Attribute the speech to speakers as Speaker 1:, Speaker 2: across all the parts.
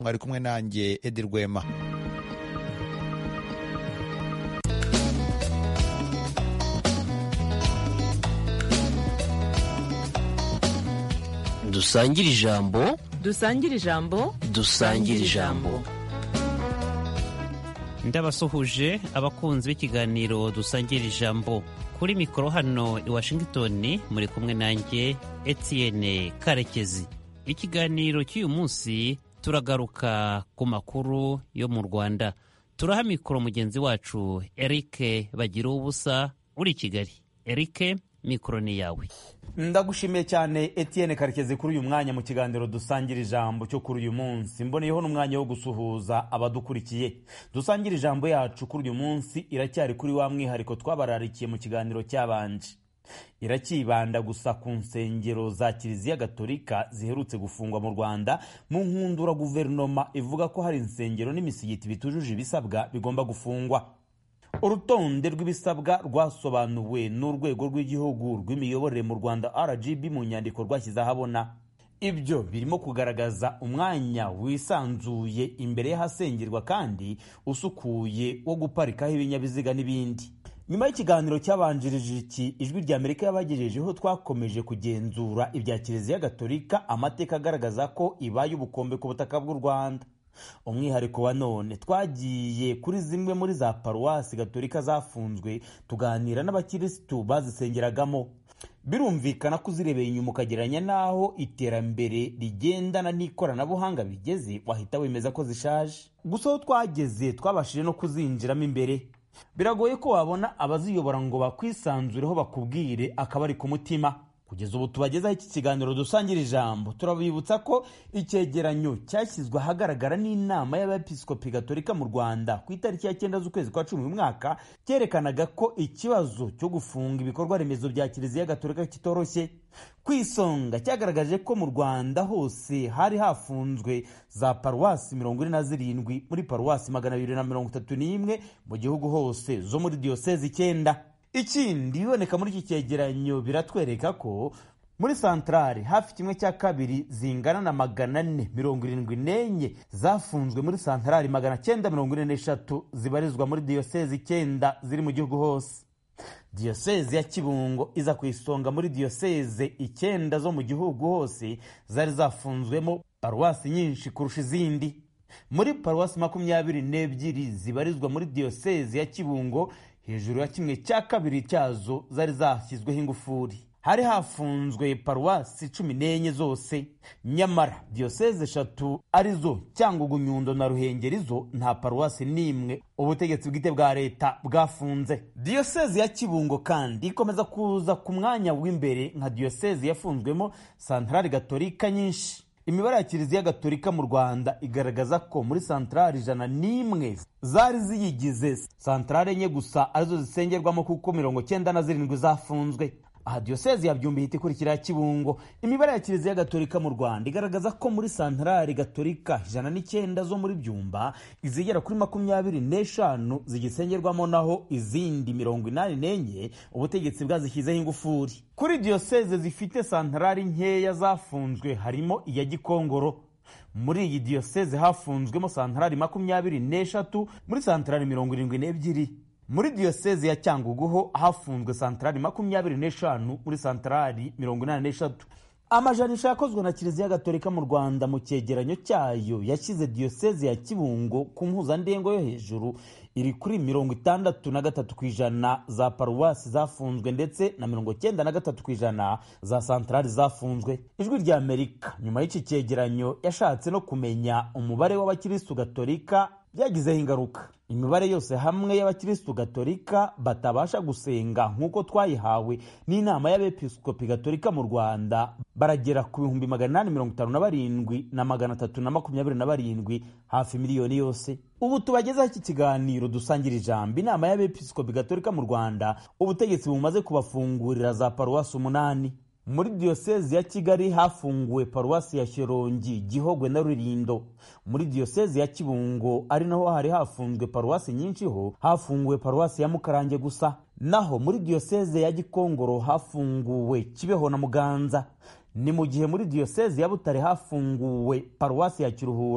Speaker 1: mwari kumwe nanjye Edi Rwema.
Speaker 2: Dusangire ijambo,
Speaker 3: dusangire ijambo,
Speaker 2: dusangire ijambo.
Speaker 4: Ndabasuhuje abakunzi b'ikiganiro dusangira ijambo. Kuri mikoro hano i Washington muri kumwe nanjye Etienne Karekezi. Ikiganiro cy'uyu munsi turagaruka ku makuru yo mu Rwanda. Turaha mikoro mugenzi wacu Eric Bagiruwubusa uri Kigali. Eric, mikoro ni yawe.
Speaker 5: Ndagushimiye cyane Etienne Karekezi kuri uyu mwanya mu kiganiro dusangira ijambo cyo kuri uyu munsi. Mboneyeho n'umwanya wo gusuhuza abadukurikiye. Dusangira ijambo yacu kuri uyu munsi iracyari kuri wa mwihariko twabararikiye mu kiganiro cyabanje. Irakibanda gusa ku nsengero za Kiliziya Gatolika ziherutse gufungwa mu Rwanda mu nkundura guverinoma ivuga ko hari insengero n'imisigiti bitujuje ibisabwa bigomba gufungwa. Urutonde rw'ibisabwa rwasobanuwe n'urwego rw'igihugu rw'imiyoborere mu Rwanda RGB mu nyandiko rwashyize ahabona. Ibyo birimo kugaragaza umwanya wisanzuye imbere y'ahasengerwa kandi usukuye wo guparikaho ibinyabiziga n'ibindi. Nyuma y'ikiganiro cyabanjirije iki Ijwi rya Amerika yabagejejeho twakomeje kugenzura ibya Kiliziya Gatolika, amateka agaragaza ko ibaye ubukombe ku butaka bw'u Rwanda. Umwihariko wa none twagiye kuri zimwe muri za paruwasi Gatolika zafunzwe tuganira n'abakirisitu bazisengeragamo. Birumvikana ko uzirebeye inyuma ukagereranya n'aho iterambere rigendana n'ikoranabuhanga bigeze wahita wemeza ko zishaje. Gusa aho twageze twabashije no kuzinjiramo imbere. Biragoye ko wabona abaziyobora ngo bakwisanzureho bakubwire akabari ku mutima. Kugeza ubu tubagezaho iki kiganiro dusangira ijambo, turabibutsa ko icyegeranyo cyashyizwe ahagaragara n'inama y'abepiskopi Gatolika mu Rwanda ku itariki ya 9 z'ukwezi kwa 10 uyu mwaka cyerekanaga ko ikibazo cyo gufunga ibikorwa remezo bya Kiliziya Gatolika kitoroshye. Ku isonga cyagaragaje ko mu Rwanda hose hari hafunzwe za paruwasi 47 muri paruwasi 231 mu gihugu hose zo muri diyosezi 9. Ikindi biboneka muri iki cyegeranyo biratwereka ko muri santrale hafi 1/2 zingana na 474 zafunzwe muri santrale 943 zibarizwa muri diyosezi 9 ziri mu gihugu hose. Diyosezi ya Kibungo iza ku isonga muri diyoseze 9 zo mu gihugu hose zari zafunzwemo paruwasi nyinshi kurusha izindi. Muri paruwasi 22 zibarizwa muri diyosezi ya Kibungo, hejuru ya 1/2 cyazo zari zashyizweho ingufuri. Hari hafunzwe paruwasi 14 zose, nyamara diyoseze 3 arizo Cyangugu, Nyundo na Ruhengeri zo nta paruwasi n'imwe ubutegetsi bwite bwa leta bwafunze. Diyoseze ya Kibungo kandi ikomeza kuza ku mwanya w'imbere nka diyoseze yafunzwemo santrale Gatolika nyinshi. Imibare ya Kiliziya Gatolika mu Rwanda igaragaza ko muri santrale 101 zari ziyigize, santrale enye gusa arizo zisengerwamo kuko 97 zafunzwe. Aha diyosezi ya Byumba ihita ikurikira Kibungo. Imibare ya Kiliziya Gatolika mu Rwanda igaragaza ko muri santrale Gatolika 109 zo muri Byumba izigera kuri 25 zigisengerwamo, naho izindi 84 ubutegetsi bwazishyizeho ingufuri. Kuri diyoseze zifite santrale nkeya zafunzwe harimo iya Gikongoro. Muri iyi diyoseze hafunzwemo santrale 23 muri santrale 72. Muri diyoseze ya Cyangugu ho hafunzwe santrale 25 muri santrale 83. Amajanisha yakozwe na Kiliziya Gatolika mu Rwanda mu cyegeranyo cyayo yashyize diyoseze ya Kibungo ku mpuzandengo yo hejuru, iri kuri 63% za paruwasi zafunzwe ndetse na 93% za santrale zafunzwe. Ijwi rya Amerika nyuma y'iki cyegeranyo yashatse no kumenya umubare w'abakirisitu Gatolika byagizeho ingaruka. Imibare yose hamwe y'abakirisitu Gatolika batabasha gusenga nk'uko twayihawe n'inama y'abepiskopi Gatolika mu Rwanda baragera ku 857,327, hafi miliyoni yose. Ubu tubagezaho iki kiganiro dusangira ijambo. Inama y'abepiskopi Gatolika mu Rwanda ubutegetsi bumaze kubafungurira za paruwasi 8. Muri diyosezi ya Kigali hafunguwe paruwasi ya Shyorongi, Gihogwe na Rulindo. Muri diyosezi ya Kibungo ari naho hari hafunzwe paruwasi nyinshi ho hafunguwe paruwasi ya Mukarange gusa. Naho muri diyosezi ya Gikongoro hafunguwe Kibeho na Muganza. Ni mu gihe muri diyosezi ya Butare hafunguwe paruwasi ya Kiruhura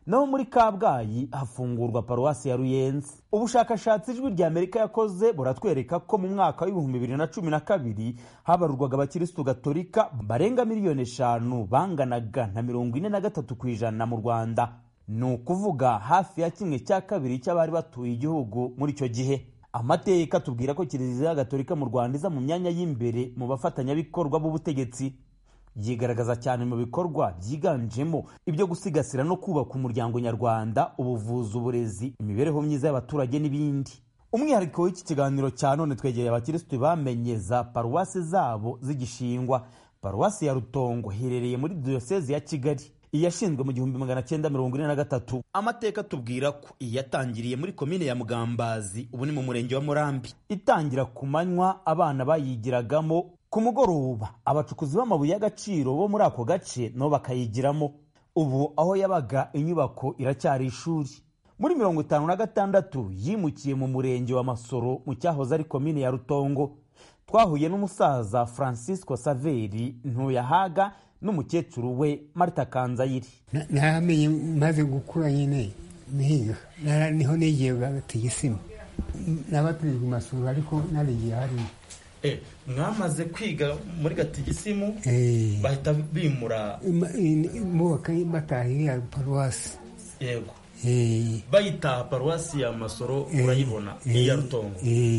Speaker 5: naho muri Kabgayi hafungurwa paruwasi ya Ruyenzi. Ubushakashatsi Ijwi rya Amerika yakoze buratwereka ko mu mwaka w'ibihumbi 2012 habarurwaga abakirisitu gatolika barenga miliyoni 5 banganaga na 43% mu Rwanda, ni ukuvuga hafi ya 1/2 cy'abari batuye igihugu muri icyo gihe. Amateka tubwira ko Kiliziya Gatolika mu Rwanda iza mu myanya y'imbere mu bafatanyabikorwa b'ubutegetsi, yigaragaza cyane mu bikorwa byiganjemo ibyo gusigasira no kubaka umuryango nyarwanda, ubuvuzi, uburezi, imibereho myiza y'abaturage n'ibindi. Umwihariko w'iki kiganiro cya none twegereye abakirisitu bamenye za paruwasi zabo zigishingwa. Paruwasi ya Rutongo iherereye muri diyosezi ya Kigali, iyashinzwe mu 1943. Amateka tubwira ko iyatangiriye muri komine ya Mugambazi, ubu ni mu murenge wa Murambi. Itangira ku manywa abana bayigiragamo, ku mugoroba abacukuzi b'amabuye y'agaciro bo muri ako gace no bakayigiramo. Ubu aho yabaga inyubako iracyari ishuri. Muri 1956 yimukiye mu murenge wa Masoro mu cyahoze ari komine ya Rutongo. Twahuye n'umusaza Francisco Saveri Ntuyahaga n'umukecuru we Marta Kanzayiri.
Speaker 3: Namenye maze gukura nyine niga niho nigiye Gatigisima, nabatirijwe Masoro ariko narigiye hari.
Speaker 5: Mwamaze kwiga muri Gatigisimu bahita bimura
Speaker 3: mu batahiye paruwasi.
Speaker 5: Yego. Bayita paruwasi ya Masoro urayibona iya Rutongo.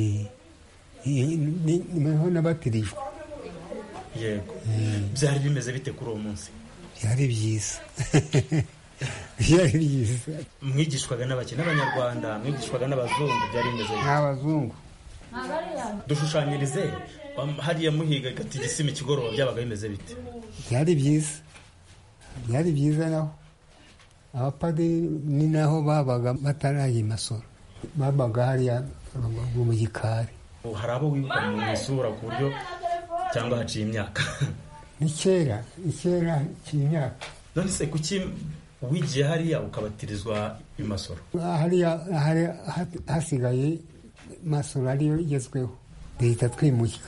Speaker 3: Niho nabatirijwe.
Speaker 5: Yego. Byari bimeze bite kuri uwo munsi?
Speaker 3: Byari byiza. Byari byiza.
Speaker 5: Mwigishwaga n'abakene n'Abanyarwanda, mwigishwaga n'abazungu, byari bimeze bite?
Speaker 3: N'abazungu.
Speaker 5: Dushushanyirize hariya muhiga Gatigisimu ikigoroba byabaga bimeze bite?
Speaker 3: Byari byiza. Byari byiza naho abapadiri ni naho babaga bataraye Masoro, babaga hariya mu gikari.
Speaker 5: Hari abo wibuka mu isura ku buryo cyangwa haciye imyaka?
Speaker 3: Ni kera cy'imyaka.
Speaker 5: None se kuki wigiye hariya ukabatirizwa i Masoro?
Speaker 3: Hariya hasigaye Masoro ariyo igezweho, duhita twimukika.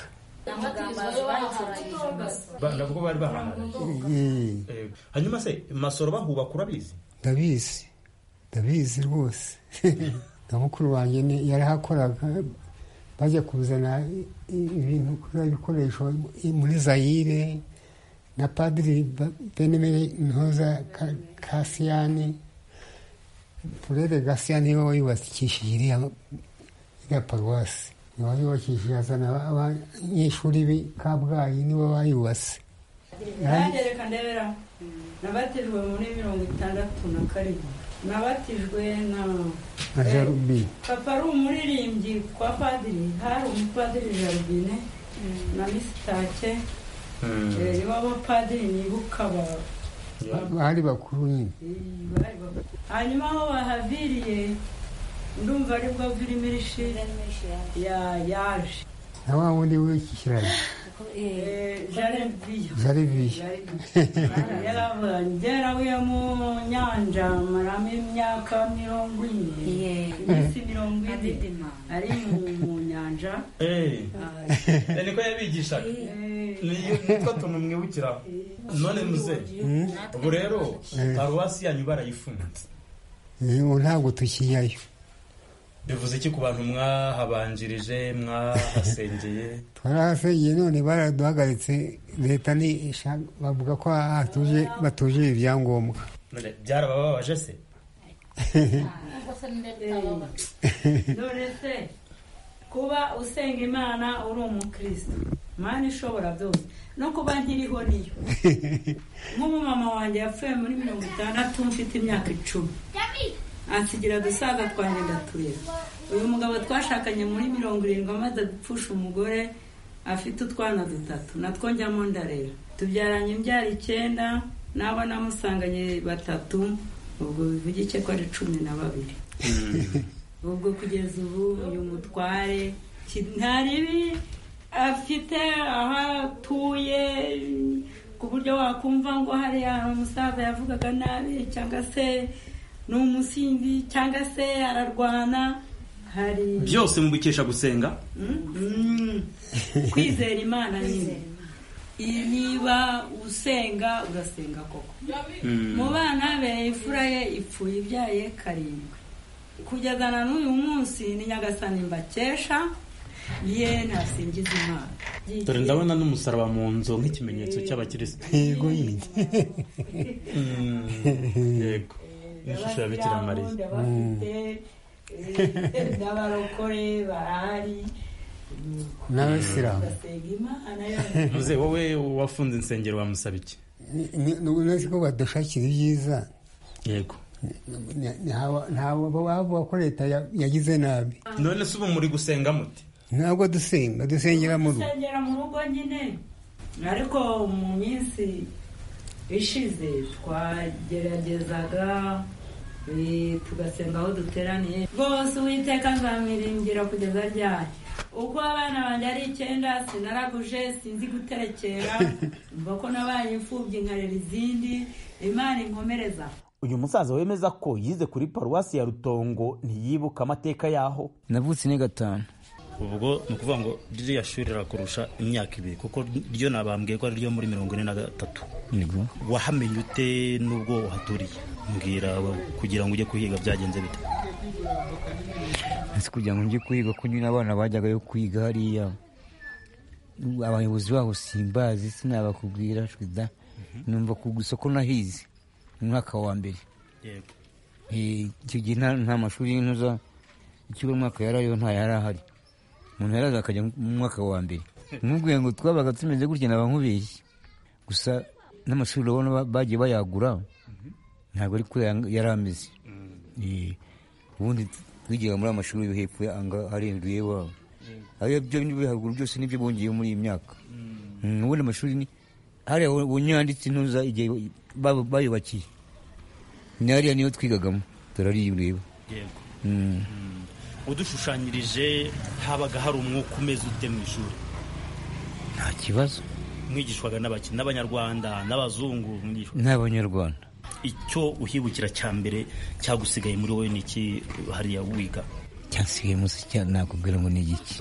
Speaker 5: Nabwo bari bahanganye. Hanyuma se Masoro bahubaka urabizi? Ndabizi
Speaker 3: rwose. Na mukuru wanjye yarahakoraga, bajya kuzana ibikoresho muri Zaire, na Padiri Benemere Ntoza Kasiyani, Purere Gasiyani niwe wayubakishije iriya paruwasi, niwe wayubakishije, azana abanyeshuri b'i Kabgayi niwe bayubase.
Speaker 6: Reka ndebera nabatijwe muri 1967. Nabatijwe na
Speaker 3: Jarubine.
Speaker 6: Papa ari umuririmbyi kwa padiri, hari umupadiri Jarubine na Misitake. Nibo abapadiri nibuka
Speaker 3: bari bakuru nyine.
Speaker 6: Hanyuma aho bahaviriye ndumva aribwo Virimirishi yaje.
Speaker 3: Na wa wundi w'ikiraro. Jariviya.
Speaker 6: Yaravuye mu nyanja maramo imyaka 40. Iminsi 40 ari mu nyanja.
Speaker 5: Niko yabigishaga. Nitwa tuntu mwibukira. None muze. Ubu rero paruwasi yanyu barayifunze.
Speaker 3: Ntabwo tukiyayo.
Speaker 5: Bivuze iki ku bantu mwahabanjirije, mwahasengeye?
Speaker 3: Twarahasengeye, none baraduhagaritse, leta bavuga ko batuje ibyangombwa.
Speaker 5: Byarababaje se?
Speaker 6: None se kuba usenga Imana uri umukristo, Imana ishobora byose, no kuba nkiriho niyo. Nk'umumama wanjye yapfuye muri 60, mfite imyaka 10. Ansigira dusaga twanjye ndaturera. Uyu mugabo twashakanye muri 70 amaze gupfusha umugore afite utwana 3, natwo njyamo ndarera. Tubyaranye imbyara 9, nabo namusanganye 3, ubwo bivugike ko ari 12. Ubwo kugeza ubu uyu mutware ntaribi afite aho atuye, ku buryo wakumva ngo hari umusaza yavugaga nabi cyangwa se n'umusinzi cyangwa se ararwana. Hari
Speaker 5: byose mubikesha gusenga,
Speaker 6: kwizera Imana nyine. niba usenga urasenga koko. Mu bana be imfura ye ipfuye ibyaye 7 kugeza na n'uyu munsi ni Nyagasani mbakesha ye ntasingiza Imana.
Speaker 5: Dore ndabona n'umusaraba mu nzu nk'ikimenyetso cy'abakirisitu.
Speaker 3: Yego yindi.
Speaker 5: Yego. Ishusho ya Bikira Mariya.
Speaker 6: N'abarokore barahari.
Speaker 3: N'abasilamu.
Speaker 5: Muze wowe wafunze insengero wamusaba iki?
Speaker 3: Nuzi ko badushakira ibyiza.
Speaker 5: Yego.
Speaker 3: Ntabwo bavuga ko leta yagize nabi.
Speaker 5: None se ubu muri gusenga muti?
Speaker 3: Ntabwo dusengera mu rugo.
Speaker 6: Dusengera mu rugo nyine. Ariko mu minsi ishize twageragezaga tugasenga aho duteraniye. Rwose Uwiteka nzamwiringira kugeza ryari. Uko abana banjye ari 9 sinaraguje sinzi guterekera. Mva ko nabaye imfubyi nkarera izindi. Imana inkomereza.
Speaker 5: Uyu musaza wemeza ko yize kuri paruwasi ya Rutongo ntiyibuka amateka yaho.
Speaker 2: Navutse ni 5.
Speaker 7: Ubwo ni ukuvuga ngo ririya shuri rirakurusha imyaka 2 kuko ryo nabambwiye ko ari ryo muri 43.
Speaker 2: Yego.
Speaker 7: Wahamenye ute nubwo uhaturiye? Mbwira kugira ngo ujye kuhiga byagenze bite?
Speaker 2: Ese kugira ngo njye kuhiga ko nyine abana bajyaga yo kwiga hariya. Abayobozi baho simbazi sinabakubwira shwida. Numva ku gusoko nahize umwaka wa mbere.
Speaker 7: Yego.
Speaker 2: Icyo gihe nta mashuri y'intuza ikigo umwaka yarayo nta yarahari. Umuntu yaraza akajya mu mwaka wa mbere. Nubwo ngo twabaga tumeze gutya nabankubeshye. Gusa n'amashuri ubona bagiye bayagura. Ntabwo ari ko yarameze. Ubundi twigiye muri amashuri yo hepfo anga arenduye wawe. Ayo byo bihaguru byose nibyo bongeye muri iyi myaka. Ubundi amashuri ni hari unyanditse intuza igihe bayubakiye. Nariya niyo twigagamo. Turari ureba.
Speaker 7: Yego. Udushushanyirije habaga hari umwuka umeze ute mu ishuri?
Speaker 2: Nta kibazo.
Speaker 7: Mwigishwaga n'abanyarwanda n'abazungu
Speaker 2: n'abanyarwanda.
Speaker 7: Icyo uhibukira cya mbere cyagusigaye muri wowe niki hariya wiga?
Speaker 2: Cyasigaye musi cyane nakubwira ngo ni igiki.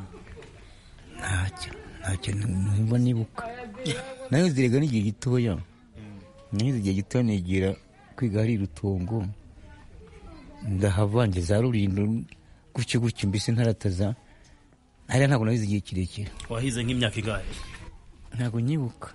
Speaker 2: Ntacyo numva nibuka. Nayo zirega n'igihe gitoya. Nize igihe gitoya nigira kwiga hari Rutongo. Ndahavanje za Rulindo gutyo mbese ntarataza. Hariya ntabwo nahize igihe kirekire.
Speaker 7: Wahize nk'imyaka ingahe?
Speaker 2: Ntabwo nyibuka.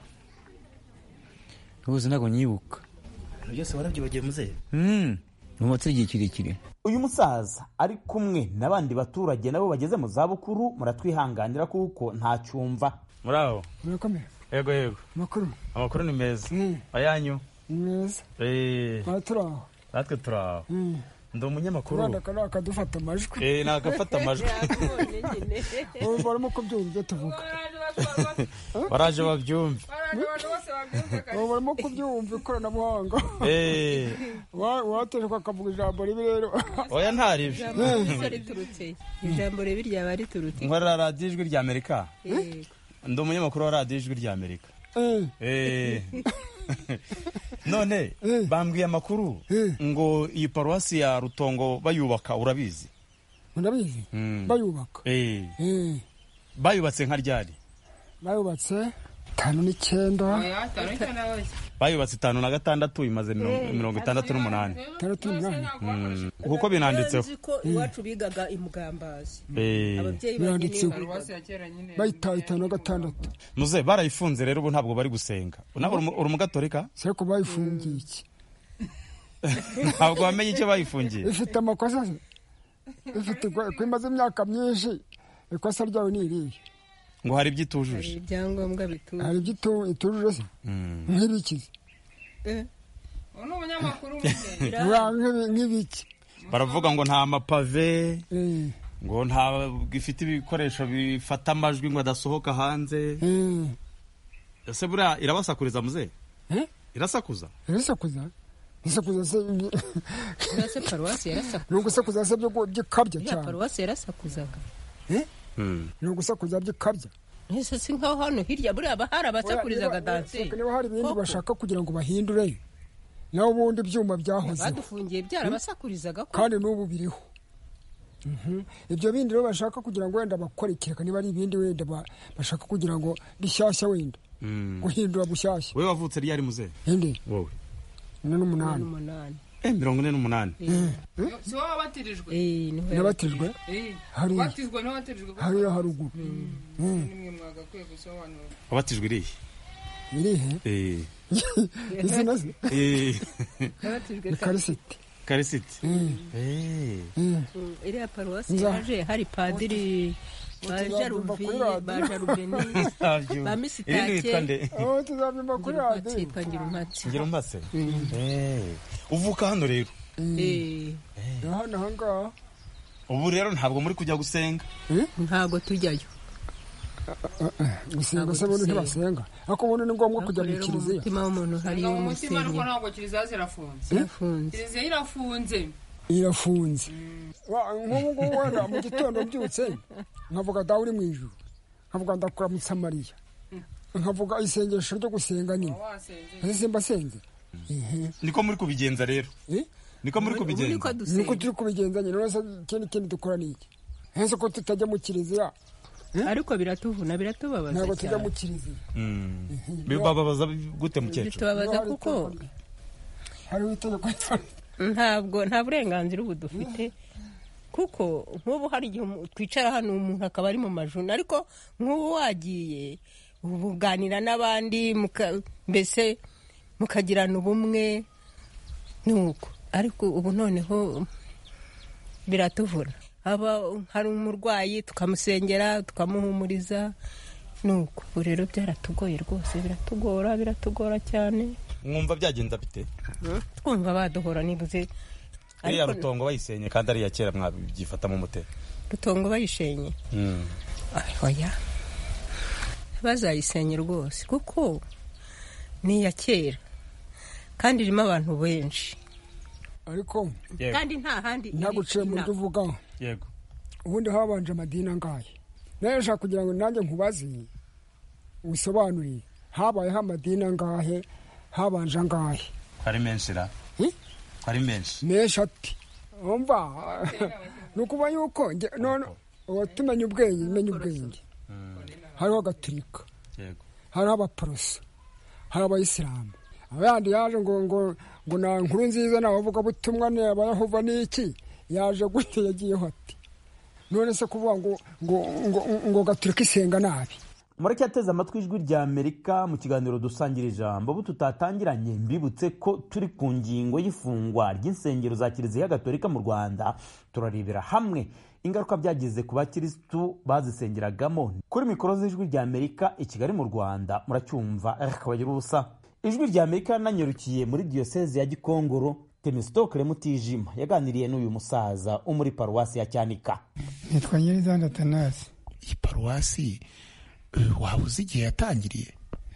Speaker 2: Rwose ntabwo nyibuka.
Speaker 7: Byose warabyibagiye muzehe?
Speaker 2: Numatse igihe kirekire.
Speaker 5: Uyu musaza ari kumwe n'abandi baturage nabo bageze mu zabukuru muratwihanganira kuko nta cyumva.
Speaker 8: Muraho.
Speaker 3: Murakomeye.
Speaker 8: Yego. Amakuru ni meza. Ayanyu?
Speaker 3: Neza. Turaho.
Speaker 8: Natwe turaho. Ndi umunyamakuru.
Speaker 3: Rwanda kana akadufata amajwi.
Speaker 8: Nakafata amajwi.
Speaker 3: Ubu barimo kubyumva tuvuga.
Speaker 8: Baraje babyumva.
Speaker 3: Ubu barimo kubyumva ikoranabuhanga. Wateje kwakavuga ijambo ribi rero.
Speaker 8: Oya ntaribyo.
Speaker 9: Ijambo ribi ryaba riturutse.
Speaker 8: Nkora radio Ijwi rya Amerika. Ndi umunyamakuru wa radio Ijwi rya Amerika. None bambwiye amakuru ngo iyi paruwasi ya Rutongo bayubaka urabizi?
Speaker 3: Ndabizi. Bayubaka.
Speaker 8: Bayubatse nka ryari?
Speaker 3: Bayubatse 5
Speaker 8: Bayubatse 5 imaze 68. Kuko binanditseho.
Speaker 9: Iwacu bigaga imugambazi.
Speaker 3: Ababyeyi banditseho. Bayitaye 5.
Speaker 8: Muze barayifunze rero ubu ntabwo bari gusenga. Naho uri umugatolika?
Speaker 3: Seko bayifungiye iki?
Speaker 8: Ntabwo wamenye icyo bayifungiye.
Speaker 3: Ifite amakosa. Ifite kwimaze imyaka myinshi. Ikosa ryawe ni irihe?
Speaker 8: Ngo hari ibyitujuje.
Speaker 9: Ibyangombwa bituje.
Speaker 3: Hari ibyitujuje se? Nk'ibikize.
Speaker 9: Ono umunyamakuru
Speaker 3: nk'ibiki.
Speaker 8: Baravuga ngo nta mapave. Ngo nta gifite ibikoresho bifata amajwi ngo adasohoka hanze. Ese buriya irabasakuriza muze? Irasakuza? Isakuza
Speaker 9: se paruwasi yarasakuza.
Speaker 3: Nugusakuza se byo gikabya cyane.
Speaker 9: Paruwasi yarasakuzaga.
Speaker 3: Nugusakuza byikabya.
Speaker 9: Ese si nkaho hano hirya buriya bahari abasakurizaga danse.
Speaker 3: Niba hari ibindi bashaka kugira ngo bahindure. Naho ubundi byuma byahoze.
Speaker 9: Badufungiye byarabasakurizaga ko.
Speaker 3: Kandi n'ubu biriho.
Speaker 10: ibyo bindi rero bashaka kugira ngo wenda bakore kereka niba ari ibindi wenda bashaka kugira ngo bishyashya wenda guhindura bushyashya.
Speaker 8: wowe wavutse ryari muzehe?
Speaker 10: indi
Speaker 8: wowe
Speaker 10: 48.
Speaker 8: 48.
Speaker 9: si wowe wabatirijwe?
Speaker 10: Nabatirijwe hariya haruguru.
Speaker 9: nimwe mwagakwiye gusobanura.
Speaker 8: wabatijwe irihe?
Speaker 10: izina ze
Speaker 9: Nabatijwe
Speaker 10: Karisiti.
Speaker 9: iriya paruwasi yaje hari padiri ba Jarubeni ba Misitake
Speaker 10: tuzabyumva kuri radiyo.
Speaker 9: ngira
Speaker 8: umpatse. uvuka hano rero?
Speaker 10: hano ahangaha.
Speaker 8: ubu rero ntabwo muri kujya gusenga?
Speaker 9: ntabwo tujyayo
Speaker 10: gusenga se bundi ntibasenga ariko ubundi ni ngombwa kujya mu kiliziya.
Speaker 9: umutima w'umuntu hariyo
Speaker 11: umutima ariko
Speaker 9: umusenge
Speaker 11: ntabwo kiliziya zirafunze. Kiliziya irafunze.
Speaker 10: nk'ubu ngubu wenda mu gitondo mbyutse nkavuga dawe uri mu ijuru, nkavuga ndakuramutsa Mariya, nkavuga isengesho ryo gusenga nyine. ese mbasenze
Speaker 8: niko muri kubigenza rero? niko muri kubigenza?
Speaker 10: niko turi kubigenza nyine. rwose ikindi dukora ni iki? ese ko tutajya mu kiliziya
Speaker 9: ariko biratuvuna biratubabaza cyane.
Speaker 10: ntabwo tujya mu kiliziya.
Speaker 8: bibabaza gute mukecuru?
Speaker 9: bitubabaza kuko
Speaker 10: hariho itegeko
Speaker 9: nta burenganzira ubu dufite kuko nk'ubu hari igihe twicara hano umuntu akaba ari mu majuna ariko nk'ubu wagiye ubuganira n'abandi mbese mukagirana ubumwe nuko. ariko ubu noneho biratuvuna. hari umurwayi tukamusengera tukamuhumuriza nuko. ubu rero byaratugoye rwose, biratugora cyane.
Speaker 8: mwumva byagenza bite?
Speaker 9: twumva baduhora nibuze.
Speaker 8: iriya rutongo bayisenye kandi ari iya kera mwabyifatamo mute?
Speaker 9: rutongo bayishenye oya bazayisenye rwose kuko ni iya kera kandi irimo abantu benshi
Speaker 10: ariko
Speaker 9: kandi nta handi
Speaker 10: ntaguciye mu byo uvuga.
Speaker 8: yego
Speaker 10: ubundi habanje amadini angahe? nayo nshaka kugira ngo nanjye nkubaze wisobanurire habayeho amadini angahe, habanje angahe?
Speaker 8: ari menshi ra? ari menshi
Speaker 10: ati umva ni ukuba yuko none tumenya ubwenge. hariho Gatolika, hariho Abaporoso, hari Abayisilamu. abandi yaje ngo na nkuru nziza n'abavuga butumwa ne Abayehova n'iki yaje gute yagiyeho ati none se kuvuga ngo Gatolika isenga nabi.
Speaker 5: mureke ateze amatwi ijwi rya Amerika mu kiganiro dusangira ijambo. ubu tutatangiranye mbibutse ko turi ku ngingo y'ifungwa ry'insengero za Kiliziya Gatolika mu Rwanda. turarebera hamwe ingaruka byagize ku bakirisitu bazisengeragamo. kuri mikoro z'ijwi rya Amerika i Kigali mu Rwanda muracyumva akabagira ubusa. ijwi rya Amerika yananyarukiye muri diyoseze ya Gikongoro. Temistokle Mutijima yaganiriye n'uyu musaza wo muri paruwasi ya Cyanika.
Speaker 3: nitwa Nyirizanda Athanase.
Speaker 12: iyi paruwasi waba uzi igihe yatangiriye?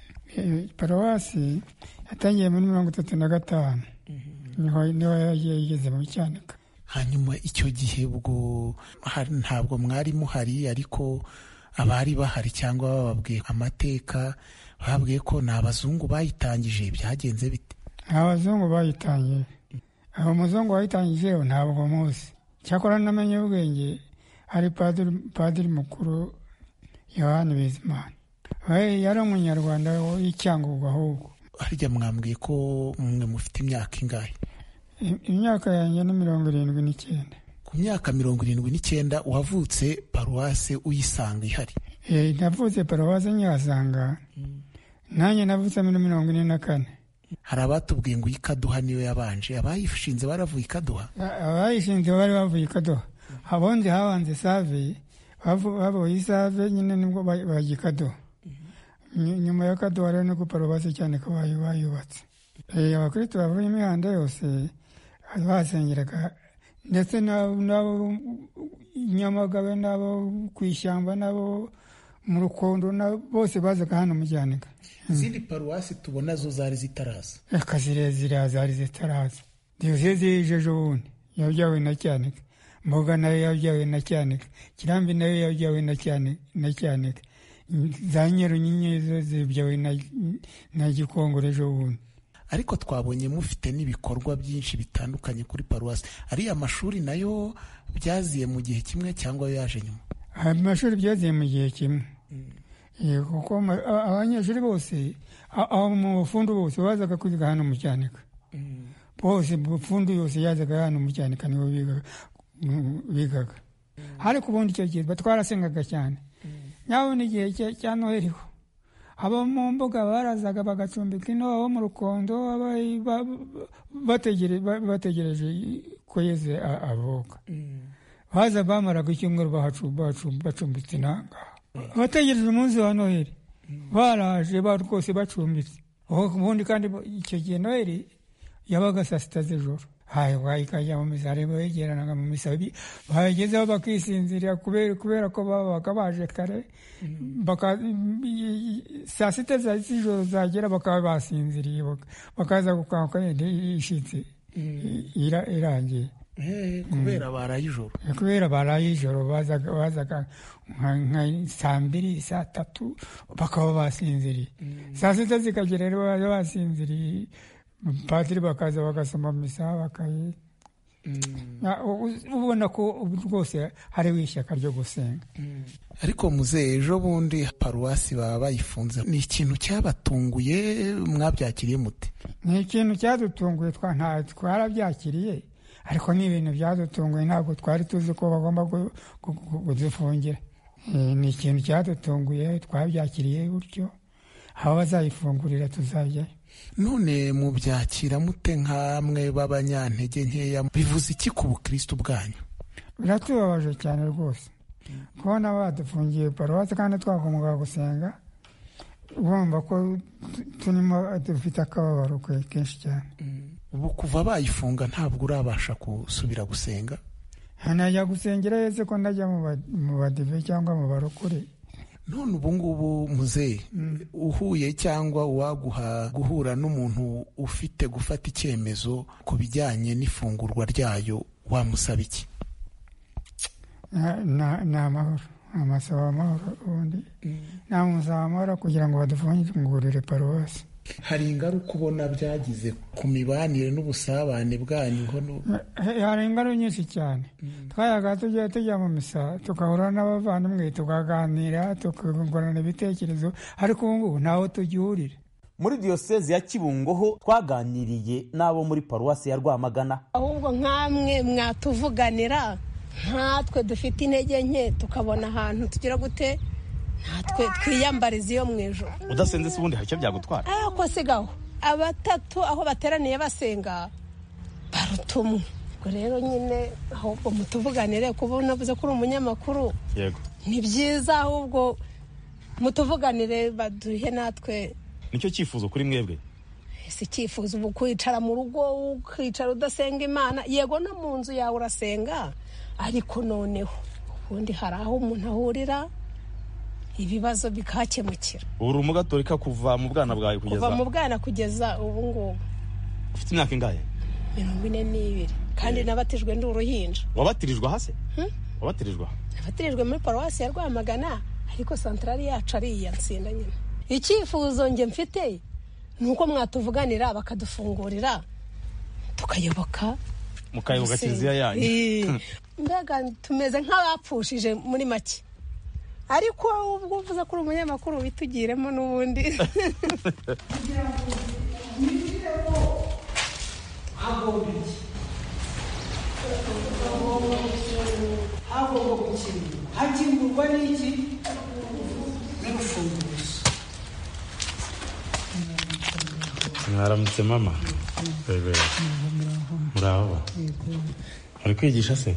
Speaker 3: paruwasi yatangiye muri 35 niho yagiye igeze mu Cyanika.
Speaker 12: hanyuma icyo gihe ubwo ntabwo mwari muhari ariko abari bahari cyangwa bababwiye amateka babwiye ko ni abazungu bayitangije, byagenze bite?
Speaker 3: abazungu bayitangiye. abo muzungu bayitangije ntabwo muzi. cyakora namenye ubwenge hari padiri mukuru Yohani Bizimana. yari umunyarwanda w'Icyangugu. ahubwo
Speaker 12: harya mwambwiye ko mwe mufite imyaka ingahe?
Speaker 3: imyaka yanjye ni 79.
Speaker 12: ku myaka 79 wavutse paruwase uyisanga ihari?
Speaker 3: navutse paruwase nyasanga. nanjye navutse muri 44.
Speaker 12: hari abatubwiye ngo Ikaduha niyo yabanje. abayishinze baravuye Ikaduha?
Speaker 3: abayishinze bari bavuye Ikaduha. abonze habanze Save, bavuye Save nyine nibwo bajya Ikaduha. nyuma ya Kaduha rero niko paruwasi cyane ko bayubatse. abakristo bavuye imihanda yose basengeraga, ndetse n'abo Nyamagabe, n'abo ku ishyamba, n'abo mu Rukondo, bose bazaga hano mu Cyanika.
Speaker 12: izindi paruwasi tubona zo zari zitaraza?
Speaker 3: ziriya zari zitaraza. diyoseze y'ejo bundi yabyawe na Cyanika. Mboga nayo yabyawe na Cyanika. Kirambi nayo yabyawe na Cyanika. za Nyarunyinya zo zibyawe na Gikongoro ejo bundi.
Speaker 12: ariko twabonye mufite n'ibikorwa byinshi bitandukanye kuri paruwasi. ariya mashuri nayo byaziye mu gihe kimwe cyangwa yo yaje nyuma?
Speaker 3: Amashuri byaziye mu gihe kimwe, kuko abanyeshuri bose mu bufundu bose bazaga kwiga hano mu Cyanika, bose bufundu yose yazaga hano mu Cyanika niho bigaga. ariko ubundi icyo gihe twarasengaga cyane, nyabona igihe cya Noheli ho abo mu mbuga barazaga bagacumbika ino, abo mu Rukondo bategereje ko Yezu avuka. Baza bamaraga icyumweru bacumbitse inanga, bategereje umunsi wa Noheli, baraje rwose bacumbitse. Ubundi kandi icyo gihe Noheli yabaga saa sita z'ijoro, ikajya mu misa, begeranaga mu misa, bagezeho bakisinzirira kubera ko babaga baje kare, saa sita z'ijoro zagera bakaba basinziriye, bakaza gukanguka yenda ishitse irangiye.
Speaker 12: Kubera baraye ijoro,
Speaker 3: kubera baraye ijoro bazaga nka saa 2 saa 3 bakaba basinziriye, saa sita zikagera rero basinziriye, padiri bakaza bagasoma misa bakaye. Ubona ko rwose hariho ishyaka ryo gusenga.
Speaker 12: Ariko muzehe, ejo bundi paruwasi baba bayifunze, ni ikintu cyabatunguye? Mwabyakiriye mute?
Speaker 3: Ni ikintu cyadutunguye, twarabyakiriye, ariko ni ibintu byadutunguye, ntabwo twari tuzi ko bagomba kudufungira. Ni ikintu cyadutunguye, twabyakiriye gutyo, aho bazayifungurira tuzajyayo.
Speaker 12: None mubyakira mute nk'amwe b'abanyantege nkeya? Bivuze iki ku bukristo bwanyu?
Speaker 3: Biratubabaje cyane rwose kubona badufungiye paruwasi kandi twagombwa gusenga. Urumva ko dufite akababaro kenshi cyane.
Speaker 12: Ubu kuva bayifunga ntabwo urabasha gusubira gusenga?
Speaker 3: Najya gusengera Yesu ko ndajya mu badive cyangwa mu barokore.
Speaker 12: None ubu ngubu muzehe, uhuye cyangwa uwaguha guhura n'umuntu ufite gufata icyemezo ku bijyanye n'ifungurwa ryayo, wamusaba iki?
Speaker 3: Ni amahoro, amasaba amahoro, ubundi namusaba amahoro kugira ngo badufungurire paruwasi.
Speaker 12: Hari ingaruka ubona byagize ku mibanire n'ubusabane bwanyu?
Speaker 3: Hari ingaruka nyinshi cyane. Twayaga tujya mu misa tukahura n'abavandimwe tukaganira tukungurana ibitekerezo, ariko ubu ngubu ntaho tugihurira.
Speaker 5: Muri diyosezi ya Kibungo ho twaganiriye n'abo muri paruwasi ya Rwamagana.
Speaker 9: Ahubwo nk'amwe mwatuvuganira, nkatwe dufite intege nke tukabona ahantu tugira gute natwe twiyambariza iyo mu ijoro.
Speaker 8: Udasenze se ubundi hari icyo byagutwara?
Speaker 9: Ko sigaho abatatu aho bateraniye basenga barutumwe. Ubwo rero nyine ahubwo mutuvuganire, kuba unavuze ko uri umunyamakuru, yego ni byiza, ahubwo mutuvuganire baduhe natwe.
Speaker 8: Nicyo cyifuzo kuri mwebwe?
Speaker 9: Si cyifuzo ubu kwicara mu rugo ukicara udasenga Imana, yego no mu nzu yawe urasenga, ariko noneho ubundi hari aho umuntu ahurira ibibazo bikakemukira.
Speaker 8: Uri umugatolika kuva mu bwana bwawe kugeza?
Speaker 9: Kuva mu bwana kugeza ubu ngubu.
Speaker 8: Ufite imyaka ingahe?
Speaker 9: 42. Kandi nabatijwe ndi uruhinja.
Speaker 8: Wabatirijwe hase? Wabatirijwe?
Speaker 9: Nabatirijwe muri paruwasi ya Rwamagana, ariko santrali yacu ari iya Nsinda nyine. Icyifuzo nge mfite nuko mwatuvuganira bakadufungurira tukayoboka,
Speaker 8: mukayoboka kiliziya yanyu.
Speaker 9: Mbega tumeze nk'abapfushije muri make, ariko ubwo uvuze ko uri umunyamakuru bitugiremo n'ubundi.
Speaker 13: Hakingurwa n'iki? N'urufunguzo.
Speaker 8: Mwaramutse mama? Bebe. Muraho? Muri kwigisha se?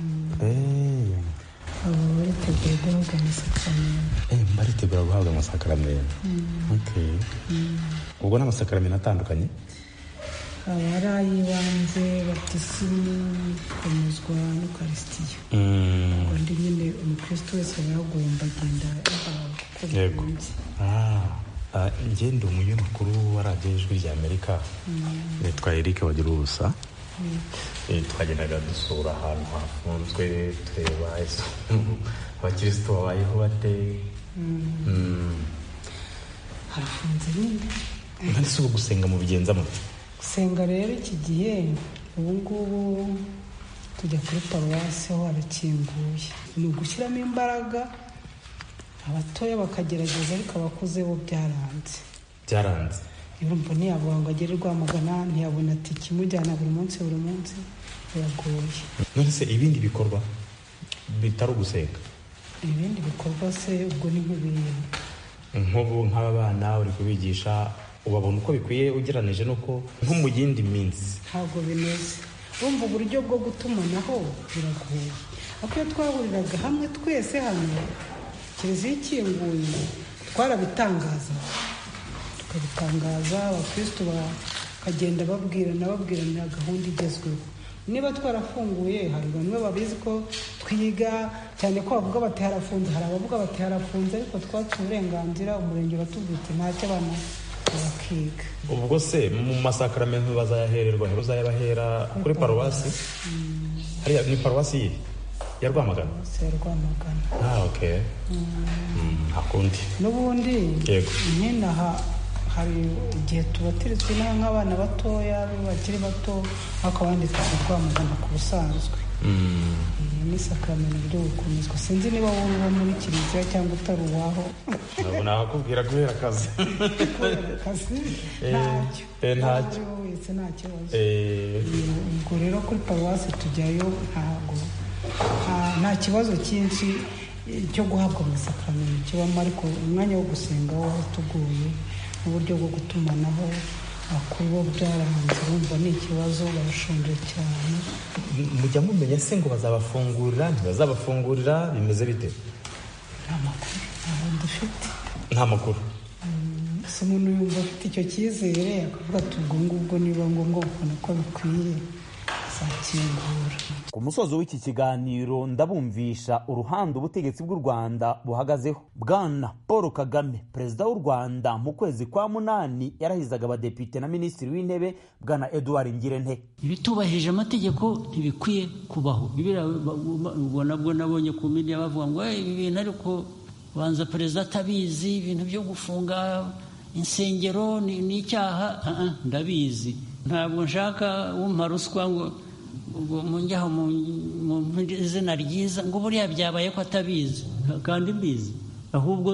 Speaker 13: Baritegura guhabwa amasakaramentu.
Speaker 8: Baritegura guhabwa amasakaramentu. Okay. Ubwo n'amasakaramentu atandukanye?
Speaker 13: Hari ay'ibanze, batisimu, komezwa n'ukarisitiyo. Ubundi nyine umukristo wese aba yagomba agenda kuko bikunze.
Speaker 8: Njye ndi umunyamakuru wa radiyo Ijwi ry'Amerika, nitwa Eric Bagiruwubusa. Twagendaga dusura ahantu hafunzwe tureba abakristo babayeho bate.
Speaker 13: Harafunze nyine.
Speaker 5: none se ubu gusenga mu bigenza mute?
Speaker 13: gusenga rero iki gihe ubu ngubu tujya kuri paruwasi ho harakinguye, ni ugushyiramo imbaraga, abatoya bakagerageza ariko abakuze bo byaranze. Urumva ntiyavuga ngo agere Rwamagana, ntiyabona tike imujyana buri munsi biragoye.
Speaker 5: none se ibindi bikorwa bitari ugusenga?
Speaker 13: Ibindi bikorwa se ubwo ni nk'ibintu
Speaker 5: nk'ubu nk'aba bana uri kubigisha ubabona uko bikwiye ugereranije nuko nko mu yindi minsi?
Speaker 13: ntabwo bimeze. Urumva uburyo bwo gutumanaho biragoye, ariko iyo twahuriraga hamwe twese hano kiliziya ikinguye tukabitangaza, abakristo bakagenda babwirana gahunda igezweho. Niba twarafunguye hari bamwe babizi ko twiga cyane ko bavuga bati harafunze, hari abavuga bati harafunze, ariko twatse uburenganzira, umurenge uratubwite ntacyo abana bakiga.
Speaker 5: ubwo se mu masakaramentu bazayahererwa uzayabahera kuri paruwasi? hariya ni paruwasi ye ya Rwamagana? Okay. Hakundi
Speaker 13: n'ubundi
Speaker 5: yego
Speaker 13: nyine hari igihe tubatiritswe nk'abana batoya bakiri bato, ariko abandi Rwamagana ku busanzwe n'isakaramento ryo gukomezwa. Sinzi niba wowe uba muri kiliziya cyangwa utari uwaho.
Speaker 5: ntabwo nakubwira kubera akazi.
Speaker 13: ntacyo wese nta kibazo. ubwo rero kuri paruwasi tujyayo nta kibazo cyinshi cyo guhabwa amasakaramentu kibamo, ariko umwanya wo gusenga wo tuguye n'uburyo bwo gutumanaho abakuru bo byaranze. Urumva ni ikibazo, barashonje cyane.
Speaker 5: mujya mumenya se ngo bazabafungurira ntibazabafungurira, bimeze bite?
Speaker 13: nta makuru dufite.
Speaker 5: Nta makuru?
Speaker 13: si umuntu yumva afite icyo cyizere akavuga ati ubwo ngubwo niba ngombwa ukabona ko bikwiye azakingura.
Speaker 5: Ku musozo w'iki kiganiro ndabumvisha uruhande ubutegetsi bw'u Rwanda buhagazeho. Bwana Paul Kagame, perezida w'u Rwanda, mu kwezi kwa munani yarahizaga abadepite na minisitiri w'intebe Bwana Edouard Ngirente.
Speaker 14: Ibitubahirije amategeko ntibikwiye kubaho. Ubwo nabwo nabonye ku media bavuga ngo ibi bintu ariko banza perezida atabizi, ibintu byo gufunga insengero ni icyaha. Ndabizi, ntabwo nshaka wumpa ruswa ngo munjyaho mu izina ryiza ngo buriya byabaye ko atabizi kandi mbizi, ahubwo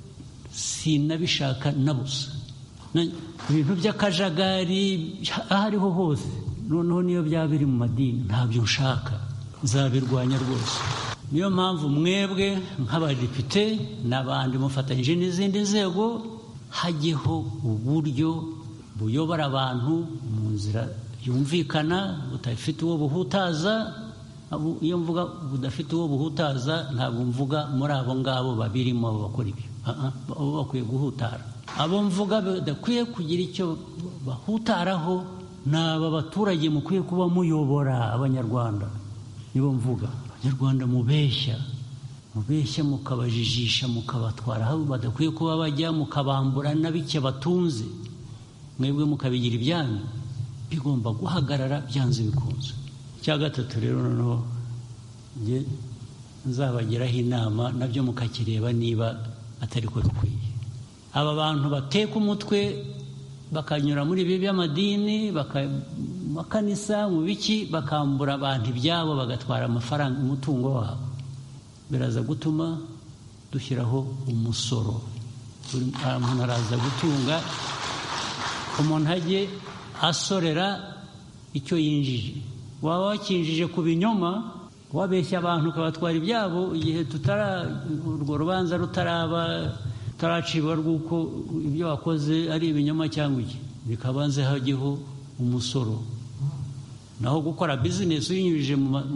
Speaker 14: sinabishaka na busa. Ibintu by'akajagari aho ariho hose, noneho niyo byaba biri mu madini, ntabyo nshaka, nzabirwanya rwose. Niyo mpamvu mwebwe nk'abadepite n'abandi mufatanyije n'izindi nzego hajyeho uburyo buyobora abantu mu nzira yumvikana, budafite uwo buhutaza. Iyo mvuga budafite uwo buhutaza ntabwo mvuga muri abo ngabo babirimo bakora ibyo, abo bakwiye guhutara. Abo mvuga badakwiye kugira icyo bahutaraho ni aba baturage mukwiye kuba muyobora, abanyarwanda nibo mvuga. Abanyarwanda mubeshya mukabajijisha, mukabatwara aho badakwiye kuba bajya, mukabambura na bike batunze, mwebwe mukabigira ibyanyu. Bigomba guhagarara byanze bikunze. Cya gatatu rero noneho njye nzabagiraho inama, nabyo mukakireba niba atari ko bikwiye. Aba bantu bateka umutwe bakanyura muri ibi by'amadini, makanisa mu biki, bakambura abantu ibyabo, bagatwara amafaranga, umutungo wabo, biraza gutuma dushyiraho umusoro. Umuntu araza gutunga, umuntu ajye asorera icyo yinjije. Waba wakinjije ku binyoma, wabeshya abantu ukabatwara ibyabo, igihe urwo rubanza rutaracibwa rw'uko ibyo wakoze ari ibinyoma cyangwa iki, bikabanze hajyeho umusoro. Naho gukora bizinesi uyinyujije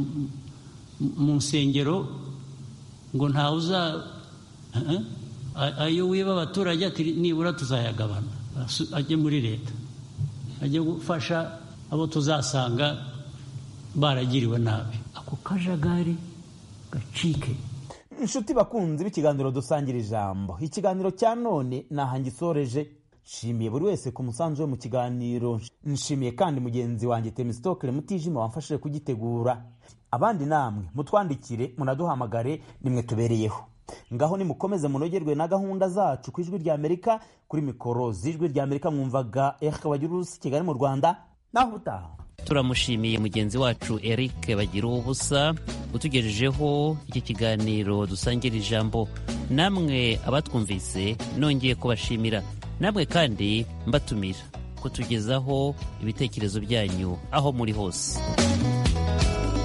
Speaker 14: mu nsengero ngo ntawe ayo wiba abaturage ati nibura tuzayagabana, ajye muri leta, ajye gufasha abo tuzasanga baragiriwe nabi. Ako kajagari gacike.
Speaker 5: Inshuti bakunzi b'ikiganiro dusangira ijambo, ikiganiro cya none naha ngisoreje. Nshimiye buri wese ku musanzu we mu kiganiro. Nshimiye kandi mugenzi wanjye Temistokle Mutijima wamfashije kugitegura. Abandi namwe mutwandikire, munaduhamagare, nimwe tubereyeho. ngaho nimukomeze munogerwe na gahunda zacu ku ijwi ry'Amerika. Kuri mikoro z'ijwi ry'Amerika mwumvaga Bagira ubusa Kigali mu Rwanda. Naho utaha
Speaker 4: turamushimiye mugenzi wacu Eric Bagira ubusa utugejejeho iki kiganiro dusangira ijambo. Namwe abatwumvise nongeye kubashimira, namwe kandi mbatumira kutugezaho ibitekerezo byanyu aho muri hose.